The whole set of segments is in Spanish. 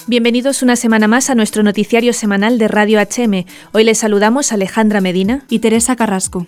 Bienvenidos una semana más a nuestro noticiario semanal de Radio HM. Hoy les saludamos Alejandra Medina y Teresa Carrasco.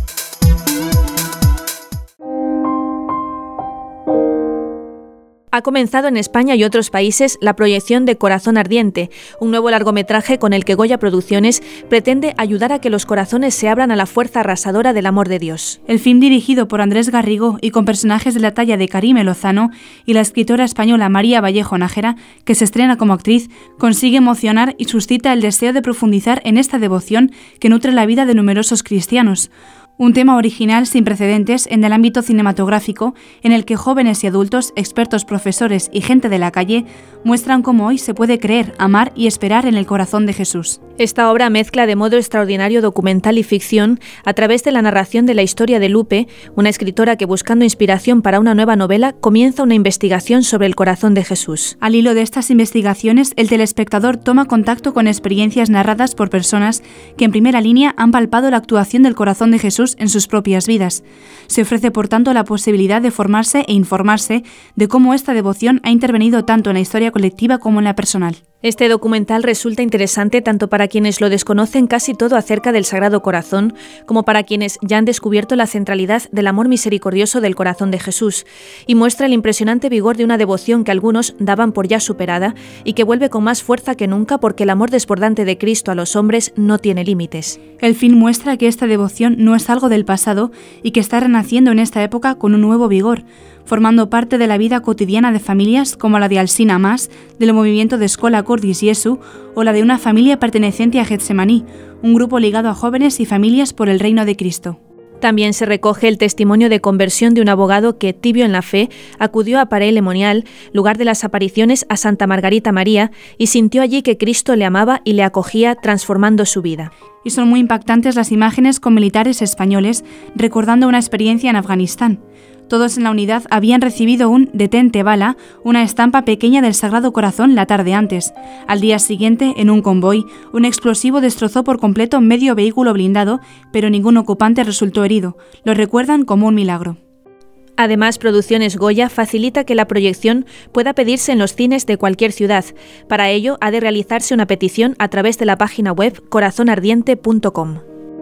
Ha comenzado en España y otros países la proyección de Corazón Ardiente, un nuevo largometraje con el que Goya Producciones pretende ayudar a que los corazones se abran a la fuerza arrasadora del amor de Dios. El film, dirigido por Andrés Garrigo y con personajes de la talla de Karime Lozano y la escritora española María Vallejo Nájera, que se estrena como actriz, consigue emocionar y suscita el deseo de profundizar en esta devoción que nutre la vida de numerosos cristianos. Un tema original sin precedentes en el ámbito cinematográfico, en el que jóvenes y adultos, expertos, profesores y gente de la calle muestran cómo hoy se puede creer, amar y esperar en el corazón de Jesús. Esta obra mezcla de modo extraordinario documental y ficción a través de la narración de la historia de Lupe, una escritora que, buscando inspiración para una nueva novela, comienza una investigación sobre el corazón de Jesús. Al hilo de estas investigaciones, el telespectador toma contacto con experiencias narradas por personas que en primera línea han palpado la actuación del corazón de Jesús en sus propias vidas. Se ofrece, por tanto, la posibilidad de formarse e informarse de cómo esta devoción ha intervenido tanto en la historia colectiva como en la personal. Este documental resulta interesante tanto para quienes lo desconocen casi todo acerca del Sagrado Corazón, como para quienes ya han descubierto la centralidad del amor misericordioso del corazón de Jesús, y muestra el impresionante vigor de una devoción que algunos daban por ya superada y que vuelve con más fuerza que nunca porque el amor desbordante de Cristo a los hombres no tiene límites. El film muestra que esta devoción no es algo del pasado y que está renaciendo en esta época con un nuevo vigor, formando parte de la vida cotidiana de familias como la de Alsina Mas, del movimiento de Escola Cordis Jesu, o la de una familia perteneciente a Getsemaní, un grupo ligado a jóvenes y familias por el reino de Cristo. También se recoge el testimonio de conversión de un abogado que, tibio en la fe, acudió a Paray-le-Monial, lugar de las apariciones, a Santa Margarita María, y sintió allí que Cristo le amaba y le acogía, transformando su vida. Y son muy impactantes las imágenes con militares españoles recordando una experiencia en Afganistán. Todos en la unidad habían recibido un detente bala, una estampa pequeña del Sagrado Corazón la tarde antes. Al día siguiente, en un convoy, un explosivo destrozó por completo medio vehículo blindado, pero ningún ocupante resultó herido. Lo recuerdan como un milagro. Además, Producciones Goya facilita que la proyección pueda pedirse en los cines de cualquier ciudad. Para ello, ha de realizarse una petición a través de la página web corazonardiente.com.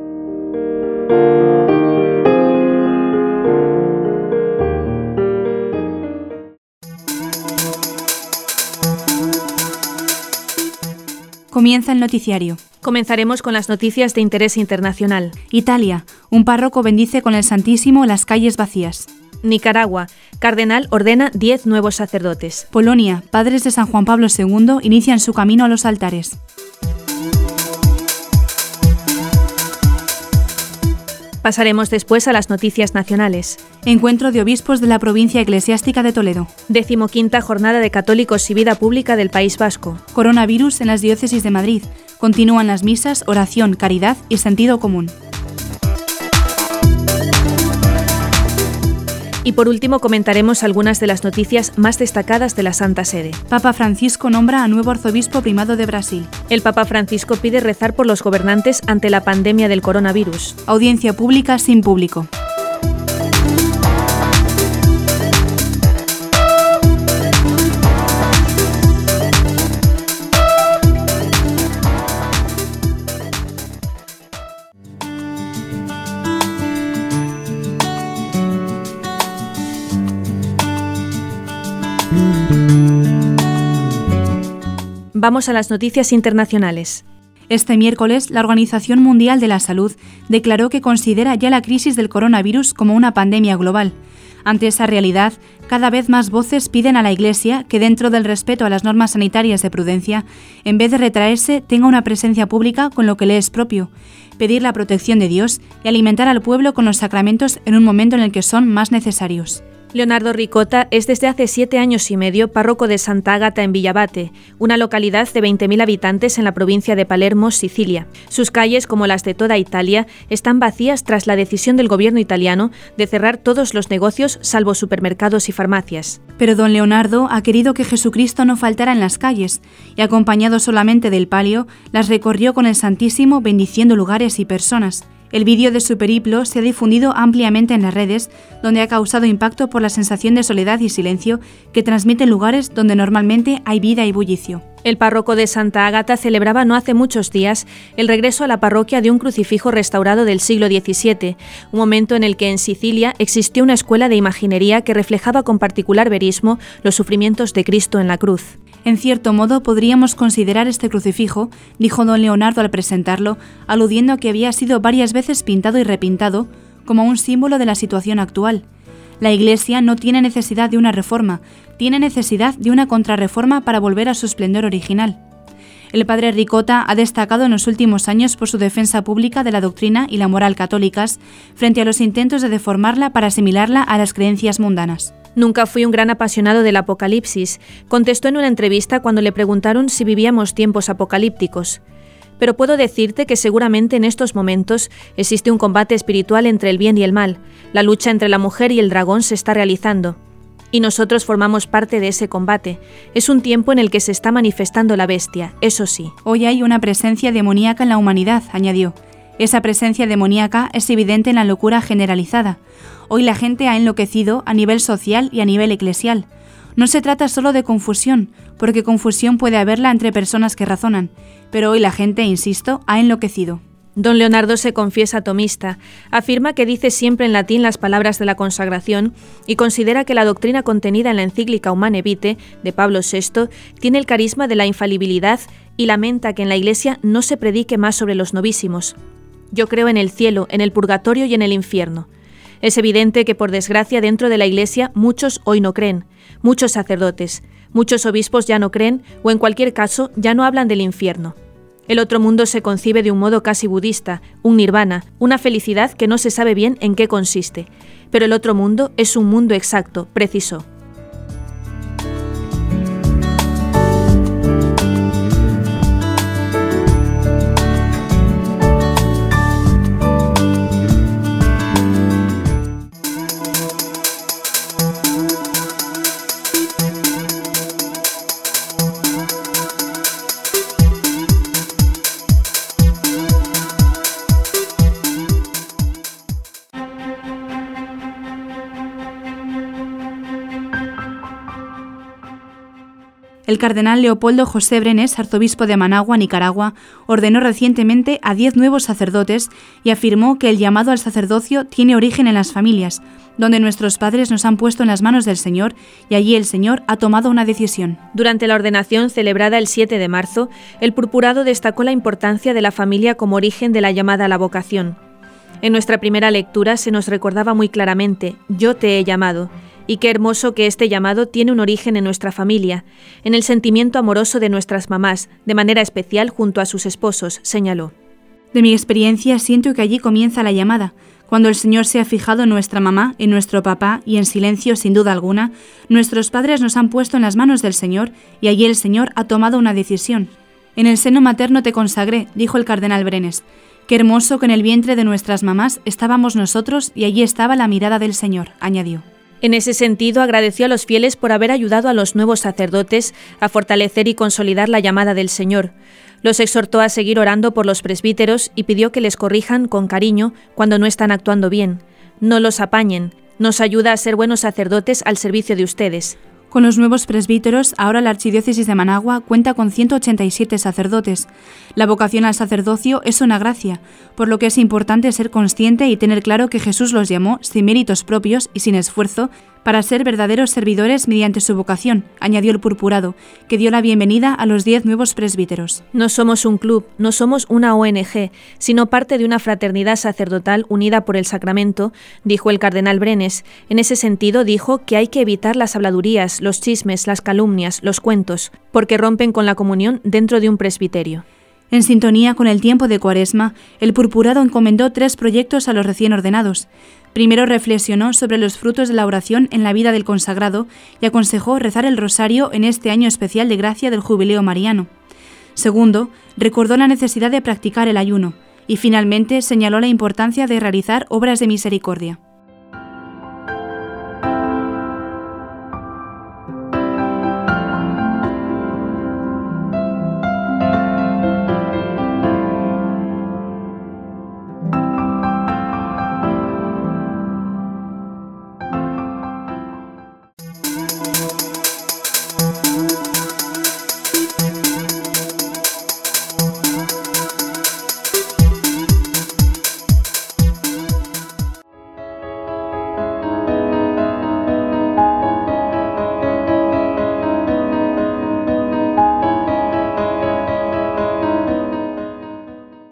Comienza el noticiario. Comenzaremos con las noticias de interés internacional. Italia. Un párroco bendice con el Santísimo las calles vacías. Nicaragua. Cardenal ordena 10 nuevos sacerdotes. Polonia. Padres de San Juan Pablo II inician su camino a los altares. Pasaremos después a las noticias nacionales. Encuentro de obispos de la provincia eclesiástica de Toledo. 15ª Jornada de Católicos y Vida Pública del País Vasco. Coronavirus en las diócesis de Madrid. Continúan las misas, oración, caridad y sentido común. Y por último comentaremos algunas de las noticias más destacadas de la Santa Sede. Papa Francisco nombra a nuevo arzobispo primado de Brasil. El Papa Francisco pide rezar por los gobernantes ante la pandemia del coronavirus. Audiencia pública sin público. Vamos a las noticias internacionales. Este miércoles, la Organización Mundial de la Salud declaró que considera ya la crisis del coronavirus como una pandemia global. Ante esa realidad, cada vez más voces piden a la Iglesia que, dentro del respeto a las normas sanitarias de prudencia, en vez de retraerse, tenga una presencia pública con lo que le es propio, pedir la protección de Dios y alimentar al pueblo con los sacramentos en un momento en el que son más necesarios. Leonardo Ricota es desde hace 7 años y medio párroco de Santa Ágata en Villabate, una localidad de 20.000 habitantes en la provincia de Palermo, Sicilia. Sus calles, como las de toda Italia, están vacías tras la decisión del gobierno italiano de cerrar todos los negocios salvo supermercados y farmacias. Pero don Leonardo ha querido que Jesucristo no faltara en las calles y, acompañado solamente del palio, las recorrió con el Santísimo bendiciendo lugares y personas. El vídeo de su periplo se ha difundido ampliamente en las redes, donde ha causado impacto por la sensación de soledad y silencio que transmiten lugares donde normalmente hay vida y bullicio. El párroco de Santa Ágata celebraba no hace muchos días el regreso a la parroquia de un crucifijo restaurado del siglo XVII, un momento en el que en Sicilia existió una escuela de imaginería que reflejaba con particular verismo los sufrimientos de Cristo en la cruz. En cierto modo, podríamos considerar este crucifijo, dijo don Leonardo al presentarlo, aludiendo a que había sido varias veces pintado y repintado, como un símbolo de la situación actual. La Iglesia no tiene necesidad de una reforma, tiene necesidad de una contrarreforma para volver a su esplendor original. El padre Ricota ha destacado en los últimos años por su defensa pública de la doctrina y la moral católicas, frente a los intentos de deformarla para asimilarla a las creencias mundanas. Nunca fui un gran apasionado del Apocalipsis, contestó en una entrevista cuando le preguntaron si vivíamos tiempos apocalípticos. Pero puedo decirte que seguramente en estos momentos existe un combate espiritual entre el bien y el mal. La lucha entre la mujer y el dragón se está realizando. Y nosotros formamos parte de ese combate. Es un tiempo en el que se está manifestando la bestia, eso sí. Hoy hay una presencia demoníaca en la humanidad, añadió. Esa presencia demoníaca es evidente en la locura generalizada. Hoy la gente ha enloquecido a nivel social y a nivel eclesial. No se trata solo de confusión, porque confusión puede haberla entre personas que razonan, pero hoy la gente, insisto, ha enloquecido. Don Leonardo se confiesa tomista, afirma que dice siempre en latín las palabras de la consagración y considera que la doctrina contenida en la encíclica Humane Vitae de Pablo VI tiene el carisma de la infalibilidad y lamenta que en la Iglesia no se predique más sobre los novísimos. Yo creo en el cielo, en el purgatorio y en el infierno. Es evidente que, por desgracia, dentro de la Iglesia muchos hoy no creen, muchos sacerdotes, muchos obispos ya no creen o, en cualquier caso, ya no hablan del infierno. El otro mundo se concibe de un modo casi budista, un nirvana, una felicidad que no se sabe bien en qué consiste. Pero el otro mundo es un mundo exacto, precisó. El cardenal Leopoldo José Brenes, arzobispo de Managua, Nicaragua, ordenó recientemente a 10 nuevos sacerdotes y afirmó que el llamado al sacerdocio tiene origen en las familias, donde nuestros padres nos han puesto en las manos del Señor y allí el Señor ha tomado una decisión. Durante la ordenación celebrada el 7 de marzo, el purpurado destacó la importancia de la familia como origen de la llamada a la vocación. En nuestra primera lectura se nos recordaba muy claramente: yo te he llamado. Y qué hermoso que este llamado tiene un origen en nuestra familia, en el sentimiento amoroso de nuestras mamás, de manera especial junto a sus esposos, señaló. De mi experiencia siento que allí comienza la llamada, cuando el Señor se ha fijado en nuestra mamá, en nuestro papá y en silencio, sin duda alguna, nuestros padres nos han puesto en las manos del Señor y allí el Señor ha tomado una decisión. En el seno materno te consagré, dijo el cardenal Brenes. Qué hermoso que en el vientre de nuestras mamás estábamos nosotros y allí estaba la mirada del Señor, añadió. En ese sentido, agradeció a los fieles por haber ayudado a los nuevos sacerdotes a fortalecer y consolidar la llamada del Señor. Los exhortó a seguir orando por los presbíteros y pidió que les corrijan con cariño cuando no están actuando bien. No los apañen. Nos ayuda a ser buenos sacerdotes al servicio de ustedes. Con los nuevos presbíteros, ahora la Archidiócesis de Managua cuenta con 187 sacerdotes. La vocación al sacerdocio es una gracia, por lo que es importante ser consciente y tener claro que Jesús los llamó sin méritos propios y sin esfuerzo para ser verdaderos servidores mediante su vocación, añadió el purpurado, que dio la bienvenida a los 10 nuevos presbíteros. No somos un club, no somos una ONG, sino parte de una fraternidad sacerdotal unida por el sacramento, dijo el cardenal Brenes. En ese sentido dijo que hay que evitar las habladurías, los chismes, las calumnias, los cuentos, porque rompen con la comunión dentro de un presbiterio. En sintonía con el tiempo de Cuaresma, el purpurado encomendó 3 proyectos a los recién ordenados. Primero reflexionó sobre los frutos de la oración en la vida del consagrado y aconsejó rezar el rosario en este año especial de gracia del Jubileo Mariano. Segundo, recordó la necesidad de practicar el ayuno y finalmente señaló la importancia de realizar obras de misericordia.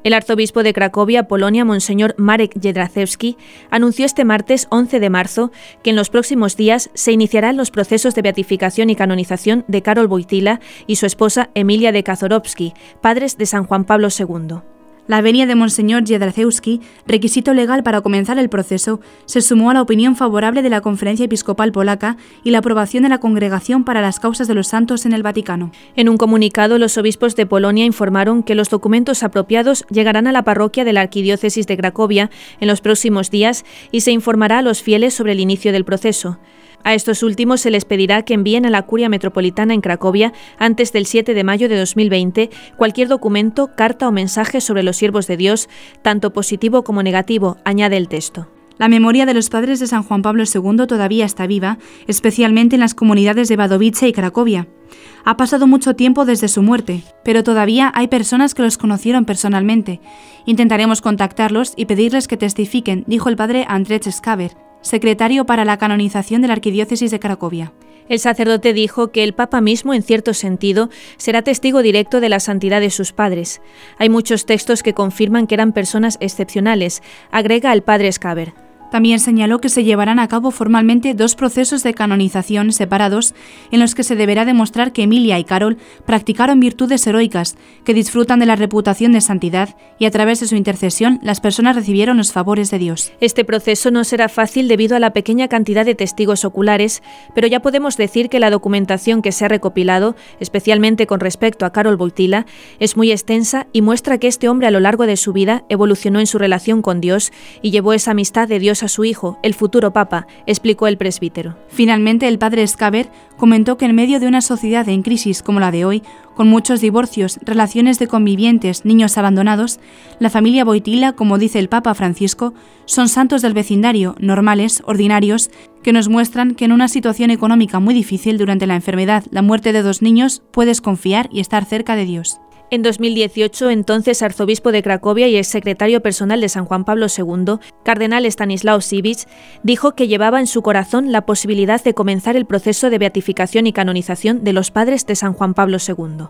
El arzobispo de Cracovia, Polonia, Monseñor Marek Jedraszewski, anunció este martes 11 de marzo que en los próximos días se iniciarán los procesos de beatificación y canonización de Karol Wojtyła y su esposa Emilia de Kaczorowski, padres de San Juan Pablo II. La venia de Monseñor Jedraszewski, requisito legal para comenzar el proceso, se sumó a la opinión favorable de la Conferencia Episcopal Polaca y la aprobación de la Congregación para las Causas de los Santos en el Vaticano. En un comunicado, los obispos de Polonia informaron que los documentos apropiados llegarán a la parroquia de la Arquidiócesis de Cracovia en los próximos días y se informará a los fieles sobre el inicio del proceso. A estos últimos se les pedirá que envíen a la Curia Metropolitana en Cracovia, antes del 7 de mayo de 2020, cualquier documento, carta o mensaje sobre los siervos de Dios, tanto positivo como negativo, añade el texto. La memoria de los padres de San Juan Pablo II todavía está viva, especialmente en las comunidades de Wadowice y Cracovia. Ha pasado mucho tiempo desde su muerte, pero todavía hay personas que los conocieron personalmente. Intentaremos contactarlos y pedirles que testifiquen, dijo el padre Andrzej Skaber, secretario para la canonización de la Arquidiócesis de Cracovia. El sacerdote dijo que el Papa mismo, en cierto sentido, será testigo directo de la santidad de sus padres. Hay muchos textos que confirman que eran personas excepcionales, agrega el padre Skaber. También señaló que se llevarán a cabo formalmente 2 procesos de canonización separados en los que se deberá demostrar que Emilia y Karol practicaron virtudes heroicas, que disfrutan de la reputación de santidad y a través de su intercesión las personas recibieron los favores de Dios. Este proceso no será fácil debido a la pequeña cantidad de testigos oculares, pero ya podemos decir que la documentación que se ha recopilado, especialmente con respecto a Karol Wojtyła, es muy extensa y muestra que este hombre a lo largo de su vida evolucionó en su relación con Dios y llevó esa amistad de Dios a su hijo, el futuro Papa, explicó el presbítero. Finalmente, el padre Skaber comentó que en medio de una sociedad en crisis como la de hoy, con muchos divorcios, relaciones de convivientes, niños abandonados, la familia Wojtyła, como dice el Papa Francisco, son santos del vecindario, normales, ordinarios, que nos muestran que en una situación económica muy difícil durante la enfermedad, la muerte de 2 niños, puedes confiar y estar cerca de Dios. En 2018, entonces arzobispo de Cracovia y exsecretario personal de San Juan Pablo II, cardenal Stanislao Siwicz, dijo que llevaba en su corazón la posibilidad de comenzar el proceso de beatificación y canonización de los padres de San Juan Pablo II.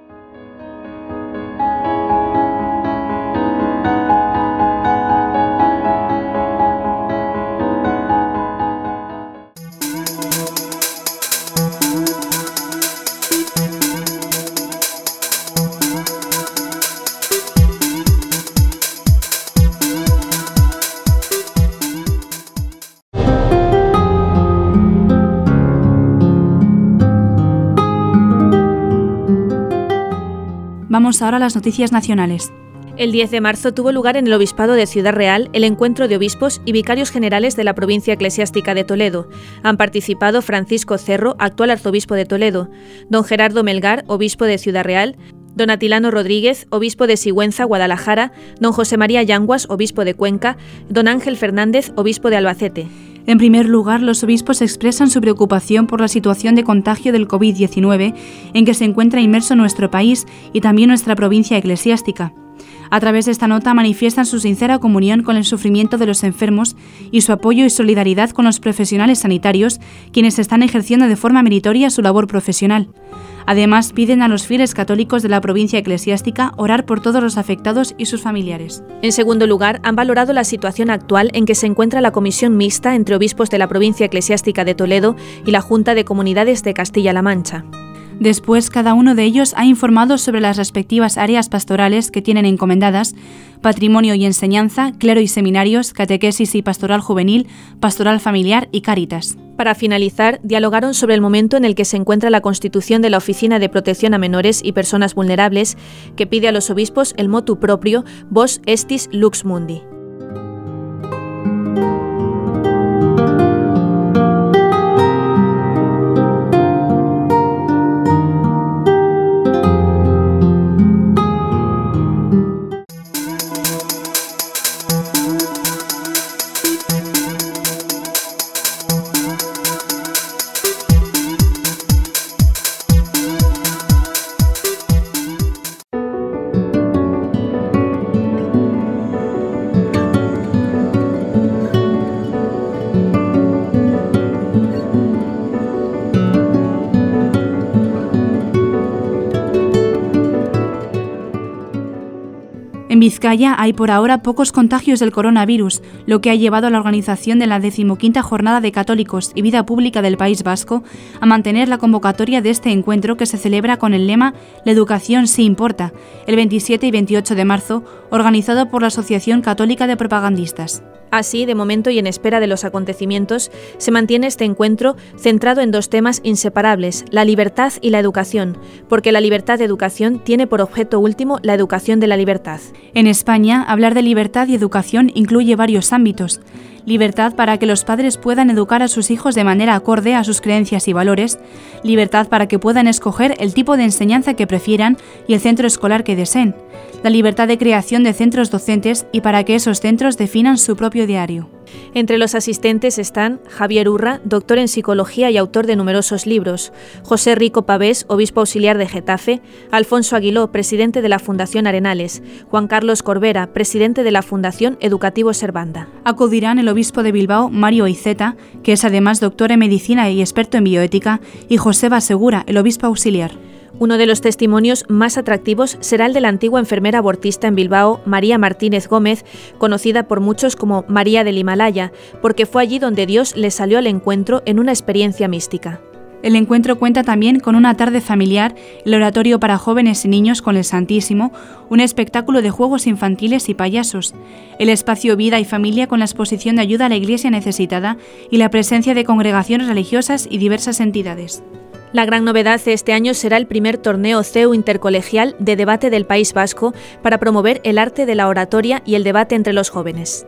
Vamos ahora a las noticias nacionales. El 10 de marzo tuvo lugar en el Obispado de Ciudad Real el encuentro de obispos y vicarios generales de la provincia eclesiástica de Toledo. Han participado Francisco Cerro, actual arzobispo de Toledo, don Gerardo Melgar, obispo de Ciudad Real, don Atilano Rodríguez, obispo de Sigüenza, Guadalajara, don José María Yanguas, obispo de Cuenca, don Ángel Fernández, obispo de Albacete. En primer lugar, los obispos expresan su preocupación por la situación de contagio del COVID-19 en que se encuentra inmerso nuestro país y también nuestra provincia eclesiástica. A través de esta nota manifiestan su sincera comunión con el sufrimiento de los enfermos y su apoyo y solidaridad con los profesionales sanitarios, quienes están ejerciendo de forma meritoria su labor profesional. Además, piden a los fieles católicos de la provincia eclesiástica orar por todos los afectados y sus familiares. En segundo lugar, han valorado la situación actual en que se encuentra la comisión mixta entre obispos de la provincia eclesiástica de Toledo y la Junta de Comunidades de Castilla-La Mancha. Después, cada uno de ellos ha informado sobre las respectivas áreas pastorales que tienen encomendadas: patrimonio y enseñanza, clero y seminarios, catequesis y pastoral juvenil, pastoral familiar y cáritas. Para finalizar, dialogaron sobre el momento en el que se encuentra la constitución de la Oficina de Protección a Menores y Personas Vulnerables, que pide a los obispos el motu proprio Vos estis lux mundi. En Vizcaya hay por ahora pocos contagios del coronavirus, lo que ha llevado a la organización de la 15ª Jornada de Católicos y Vida Pública del País Vasco a mantener la convocatoria de este encuentro que se celebra con el lema «La educación sí importa», el 27 y 28 de marzo, organizado por la Asociación Católica de Propagandistas. Así, de momento y en espera de los acontecimientos, se mantiene este encuentro centrado en dos temas inseparables, la libertad y la educación, porque la libertad de educación tiene por objeto último la educación de la libertad. En España, hablar de libertad y educación incluye varios ámbitos. Libertad para que los padres puedan educar a sus hijos de manera acorde a sus creencias y valores, libertad para que puedan escoger el tipo de enseñanza que prefieran y el centro escolar que deseen, la libertad de creación de centros docentes y para que esos centros definan su propio diario. Entre los asistentes están Javier Urra, doctor en psicología y autor de numerosos libros, José Rico Pavés, obispo auxiliar de Getafe, Alfonso Aguiló, presidente de la Fundación Arenales, Juan Carlos Corbera, presidente de la Fundación Educativo Servanda. Acudirán el obispo de Bilbao, Mario Iceta, que es además doctor en medicina y experto en bioética, y Joseba Segura, el obispo auxiliar. Uno de los testimonios más atractivos será el de la antigua enfermera abortista en Bilbao, María Martínez Gómez, conocida por muchos como María del Himalaya, porque fue allí donde Dios le salió al encuentro en una experiencia mística. El encuentro cuenta también con una tarde familiar, el oratorio para jóvenes y niños con el Santísimo, un espectáculo de juegos infantiles y payasos, el espacio Vida y Familia con la exposición de ayuda a la Iglesia necesitada y la presencia de congregaciones religiosas y diversas entidades. La gran novedad de este año será el primer torneo CEU intercolegial de debate del País Vasco para promover el arte de la oratoria y el debate entre los jóvenes.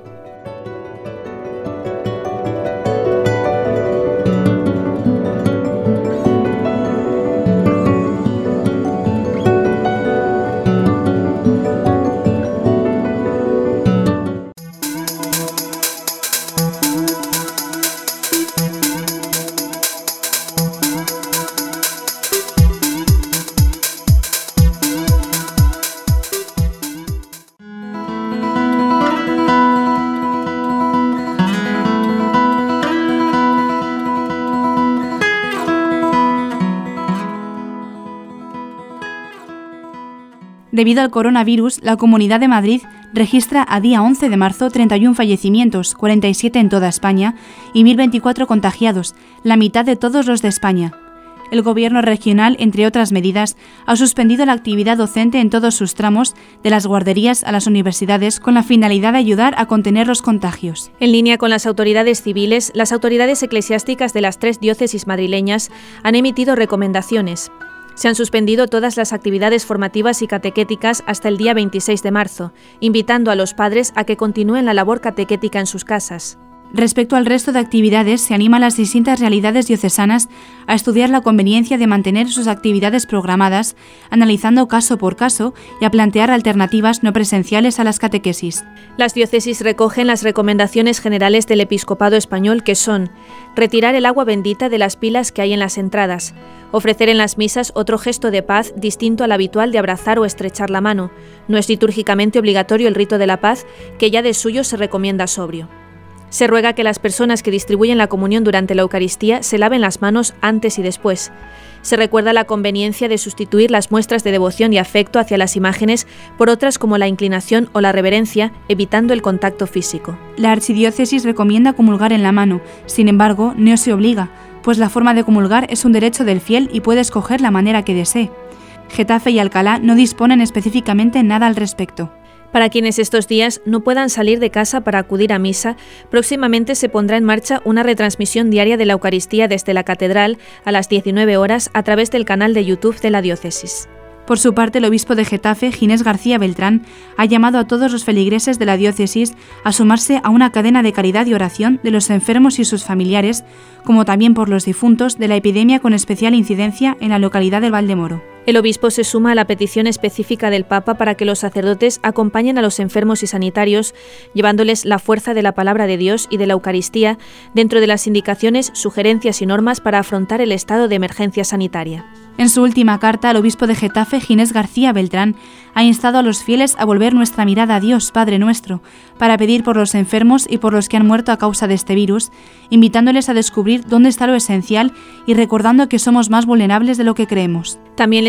Debido al coronavirus, la Comunidad de Madrid registra a día 11 de marzo 31 fallecimientos, 47 en toda España, y 1.024 contagiados, la mitad de todos los de España. El Gobierno regional, entre otras medidas, ha suspendido la actividad docente en todos sus tramos, de las guarderías a las universidades, con la finalidad de ayudar a contener los contagios. En línea con las autoridades civiles, las autoridades eclesiásticas de las 3 diócesis madrileñas han emitido recomendaciones. Se han suspendido todas las actividades formativas y catequéticas hasta el día 26 de marzo, invitando a los padres a que continúen la labor catequética en sus casas. Respecto al resto de actividades, se anima a las distintas realidades diocesanas a estudiar la conveniencia de mantener sus actividades programadas, analizando caso por caso y a plantear alternativas no presenciales a las catequesis. Las diócesis recogen las recomendaciones generales del Episcopado español, que son retirar el agua bendita de las pilas que hay en las entradas, ofrecer en las misas otro gesto de paz distinto al habitual de abrazar o estrechar la mano. No es litúrgicamente obligatorio el rito de la paz, que ya de suyo se recomienda sobrio. Se ruega que las personas que distribuyen la comunión durante la Eucaristía se laven las manos antes y después. Se recuerda la conveniencia de sustituir las muestras de devoción y afecto hacia las imágenes por otras como la inclinación o la reverencia, evitando el contacto físico. La archidiócesis recomienda comulgar en la mano, sin embargo, no se obliga, pues la forma de comulgar es un derecho del fiel y puede escoger la manera que desee. Getafe y Alcalá no disponen específicamente nada al respecto. Para quienes estos días no puedan salir de casa para acudir a misa, próximamente se pondrá en marcha una retransmisión diaria de la Eucaristía desde la Catedral a las 19 horas a través del canal de YouTube de la diócesis. Por su parte, el obispo de Getafe, Ginés García Beltrán, ha llamado a todos los feligreses de la diócesis a sumarse a una cadena de caridad y oración de los enfermos y sus familiares, como también por los difuntos de la epidemia con especial incidencia en la localidad de Valdemoro. El obispo se suma a la petición específica del Papa para que los sacerdotes acompañen a los enfermos y sanitarios, llevándoles la fuerza de la palabra de Dios y de la Eucaristía dentro de las indicaciones, sugerencias y normas para afrontar el estado de emergencia sanitaria. En su última carta, el obispo de Getafe, Ginés García Beltrán, ha instado a los fieles a volver nuestra mirada a Dios, Padre nuestro, para pedir por los enfermos y por los que han muerto a causa de este virus, invitándoles a descubrir dónde está lo esencial y recordando que somos más vulnerables de lo que creemos. También les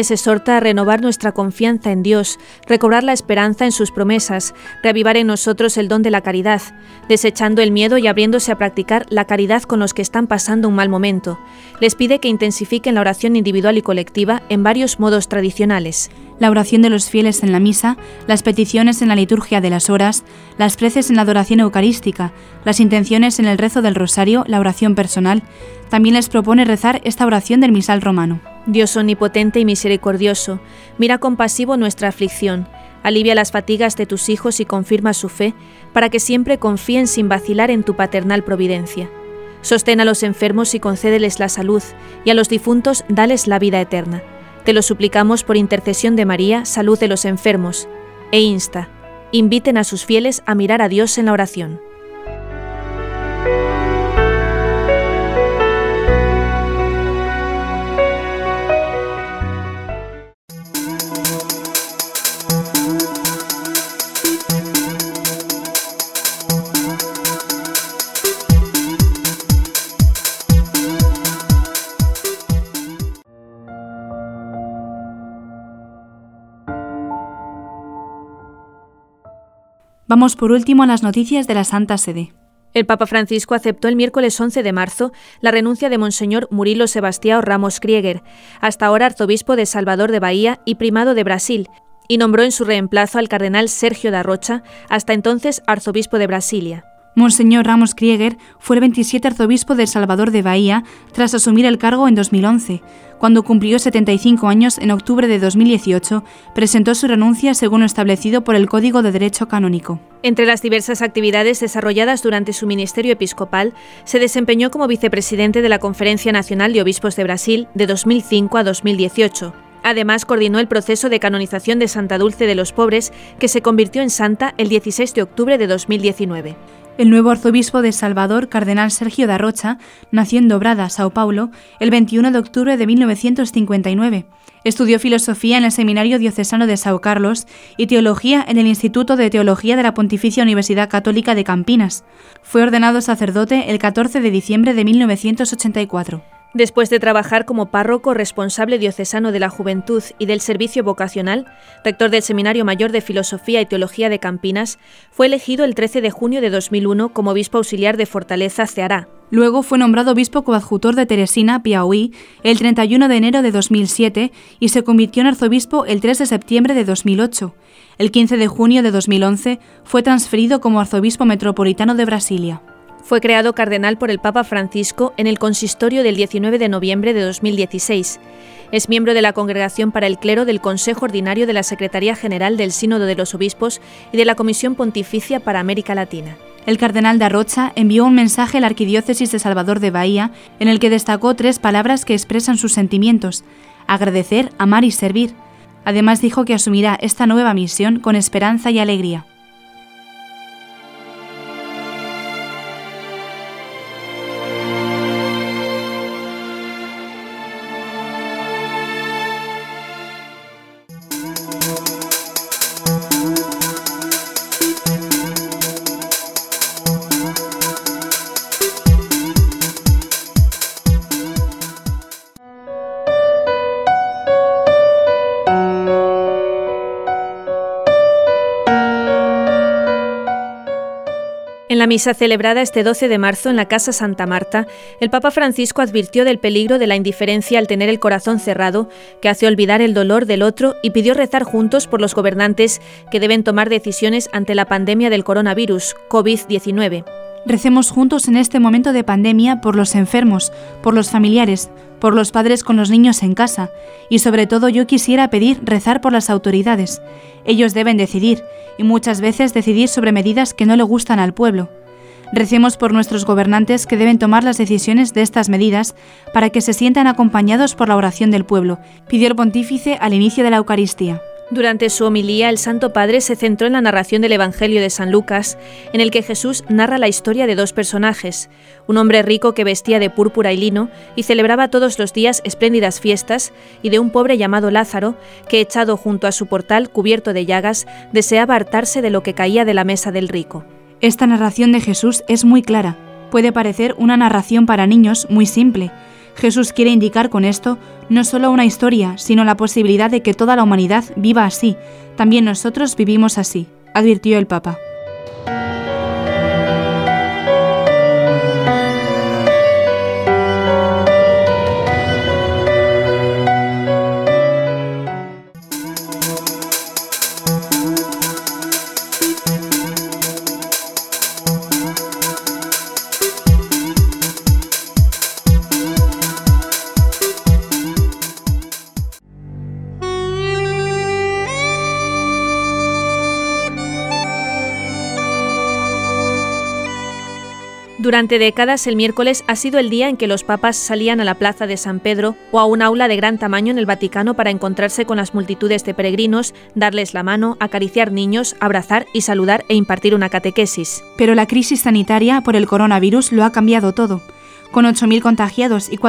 les exhorta a renovar nuestra confianza en Dios, recobrar la esperanza en sus promesas, reavivar en nosotros el don de la caridad, desechando el miedo y abriéndose a practicar la caridad con los que están pasando un mal momento. Les pide que intensifiquen la oración individual y colectiva en varios modos tradicionales. La oración de los fieles en la misa, las peticiones en la liturgia de las horas, las preces en la adoración eucarística, las intenciones en el rezo del rosario, la oración personal. También les propone rezar esta oración del misal romano. Dios omnipotente y misericordioso, mira compasivo nuestra aflicción, alivia las fatigas de tus hijos y confirma su fe, para que siempre confíen sin vacilar en tu paternal providencia. Sostén a los enfermos y concédeles la salud, y a los difuntos dales la vida eterna. Te lo suplicamos por intercesión de María, salud de los enfermos, e inviten a sus fieles a mirar a Dios en la oración. Vamos por último a las noticias de la Santa Sede. El Papa Francisco aceptó el miércoles 11 de marzo la renuncia de Monseñor Murilo Sebastião Ramos Krieger, hasta ahora arzobispo de Salvador de Bahía y primado de Brasil, y nombró en su reemplazo al cardenal Sergio da Rocha, hasta entonces arzobispo de Brasilia. Monseñor Ramos Krieger fue el 27 arzobispo de Salvador de Bahía tras asumir el cargo en 2011. Cuando cumplió 75 años, en octubre de 2018, presentó su renuncia según lo establecido por el Código de Derecho Canónico. Entre las diversas actividades desarrolladas durante su ministerio episcopal, se desempeñó como vicepresidente de la Conferencia Nacional de Obispos de Brasil de 2005 a 2018. Además, coordinó el proceso de canonización de Santa Dulce de los Pobres, que se convirtió en santa el 16 de octubre de 2019. El nuevo arzobispo de Salvador, cardenal Sergio da Rocha, nació en Dobrada, Sao Paulo, el 21 de octubre de 1959. Estudió filosofía en el Seminario Diocesano de São Carlos y teología en el Instituto de Teología de la Pontificia Universidad Católica de Campinas. Fue ordenado sacerdote el 14 de diciembre de 1984. Después de trabajar como párroco responsable diocesano de la juventud y del servicio vocacional, rector del Seminario Mayor de Filosofía y Teología de Campinas, fue elegido el 13 de junio de 2001 como obispo auxiliar de Fortaleza, Ceará. Luego fue nombrado obispo coadjutor de Teresina, Piauí, el 31 de enero de 2007 y se convirtió en arzobispo el 3 de septiembre de 2008. El 15 de junio de 2011 fue transferido como arzobispo metropolitano de Brasilia. Fue creado cardenal por el Papa Francisco en el consistorio del 19 de noviembre de 2016. Es miembro de la Congregación para el Clero del Consejo Ordinario de la Secretaría General del Sínodo de los Obispos y de la Comisión Pontificia para América Latina. El cardenal da Rocha envió un mensaje a la Arquidiócesis de Salvador de Bahía en el que destacó 3 palabras que expresan sus sentimientos: agradecer, amar y servir. Además dijo que asumirá esta nueva misión con esperanza y alegría. En la misa celebrada este 12 de marzo en la Casa Santa Marta, el Papa Francisco advirtió del peligro de la indiferencia al tener el corazón cerrado, que hace olvidar el dolor del otro, y pidió rezar juntos por los gobernantes que deben tomar decisiones ante la pandemia del coronavirus, COVID-19. Recemos juntos en este momento de pandemia por los enfermos, por los familiares, por los padres con los niños en casa y sobre todo yo quisiera pedir rezar por las autoridades. Ellos deben decidir y muchas veces decidir sobre medidas que no le gustan al pueblo. Recemos por nuestros gobernantes que deben tomar las decisiones de estas medidas para que se sientan acompañados por la oración del pueblo, pidió el pontífice al inicio de la Eucaristía. Durante su homilía, el Santo Padre se centró en la narración del Evangelio de San Lucas, en el que Jesús narra la historia de 2 personajes, un hombre rico que vestía de púrpura y lino y celebraba todos los días espléndidas fiestas, y de un pobre llamado Lázaro, que echado junto a su portal cubierto de llagas, deseaba hartarse de lo que caía de la mesa del rico. Esta narración de Jesús es muy clara. Puede parecer una narración para niños muy simple. Jesús quiere indicar con esto no solo una historia, sino la posibilidad de que toda la humanidad viva así. También nosotros vivimos así, advirtió el Papa. Durante décadas, el miércoles ha sido el día en que los papas salían a la plaza de San Pedro o a un aula de gran tamaño en el Vaticano para encontrarse con las multitudes de peregrinos, darles la mano, acariciar niños, abrazar y saludar e impartir una catequesis. Pero la crisis sanitaria por el coronavirus lo ha cambiado todo. Con 8.000 contagiados y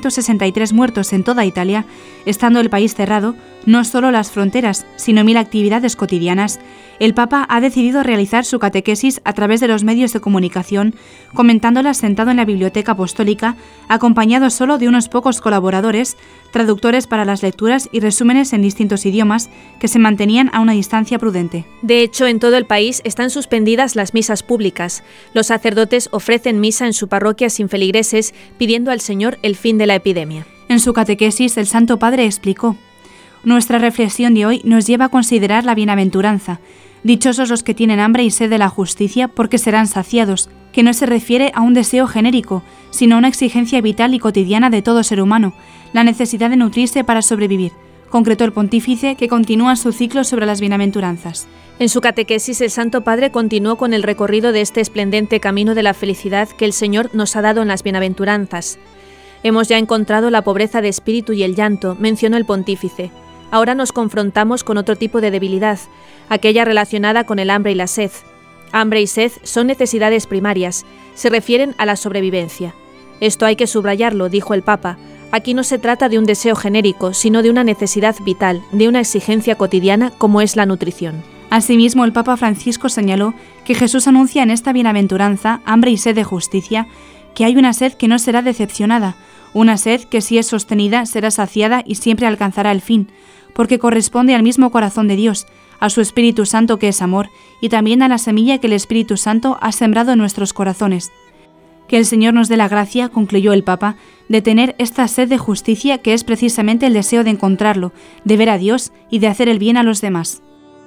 463 muertos en toda Italia, estando el país cerrado, no solo las fronteras, sino 1.000 actividades cotidianas, el Papa ha decidido realizar su catequesis a través de los medios de comunicación, comentándola sentado en la Biblioteca Apostólica, acompañado solo de unos pocos colaboradores, traductores para las lecturas y resúmenes en distintos idiomas, que se mantenían a una distancia prudente. De hecho, en todo el país están suspendidas las misas públicas. Los sacerdotes ofrecen misa en su parroquia sin feligreses, pidiendo al Señor el fin de la epidemia. En su catequesis, el Santo Padre explicó: nuestra reflexión de hoy nos lleva a considerar la bienaventuranza. Dichosos los que tienen hambre y sed de la justicia, porque serán saciados, que no se refiere a un deseo genérico, sino a una exigencia vital y cotidiana de todo ser humano, la necesidad de nutrirse para sobrevivir, concretó el pontífice, que continúa su ciclo sobre las bienaventuranzas. En su catequesis, el Santo Padre continuó con el recorrido de este esplendente camino de la felicidad que el Señor nos ha dado en las bienaventuranzas. Hemos ya encontrado la pobreza de espíritu y el llanto, mencionó el pontífice. Ahora nos confrontamos con otro tipo de debilidad, aquella relacionada con el hambre y la sed. Hambre y sed son necesidades primarias, se refieren a la sobrevivencia. Esto hay que subrayarlo, dijo el Papa. Aquí no se trata de un deseo genérico, sino de una necesidad vital, de una exigencia cotidiana como es la nutrición. Asimismo, el Papa Francisco señaló que Jesús anuncia en esta bienaventuranza, hambre y sed de justicia, que hay una sed que no será decepcionada, una sed que si es sostenida será saciada y siempre alcanzará el fin, porque corresponde al mismo corazón de Dios, a su Espíritu Santo que es amor, y también a la semilla que el Espíritu Santo ha sembrado en nuestros corazones. Que el Señor nos dé la gracia, concluyó el Papa, de tener esta sed de justicia que es precisamente el deseo de encontrarlo, de ver a Dios y de hacer el bien a los demás.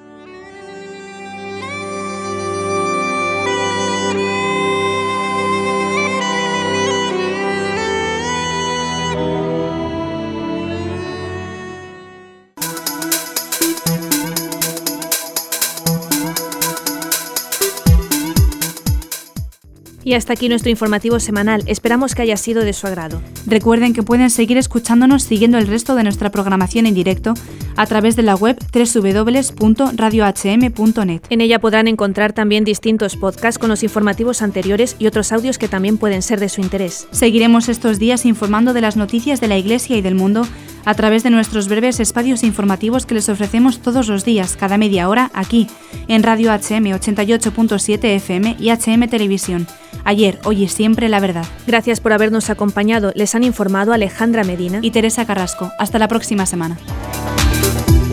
Y hasta aquí nuestro informativo semanal. Esperamos que haya sido de su agrado. Recuerden que pueden seguir escuchándonos siguiendo el resto de nuestra programación en directo a través de la web www.radiohm.net. En ella podrán encontrar también distintos podcasts con los informativos anteriores y otros audios que también pueden ser de su interés. Seguiremos estos días informando de las noticias de la Iglesia y del mundo a través de nuestros breves espacios informativos que les ofrecemos todos los días, cada media hora, aquí, en Radio HM 88.7 FM y HM Televisión. Ayer, hoy y siempre la verdad. Gracias por habernos acompañado. Les han informado Alejandra Medina y Teresa Carrasco. Hasta la próxima semana.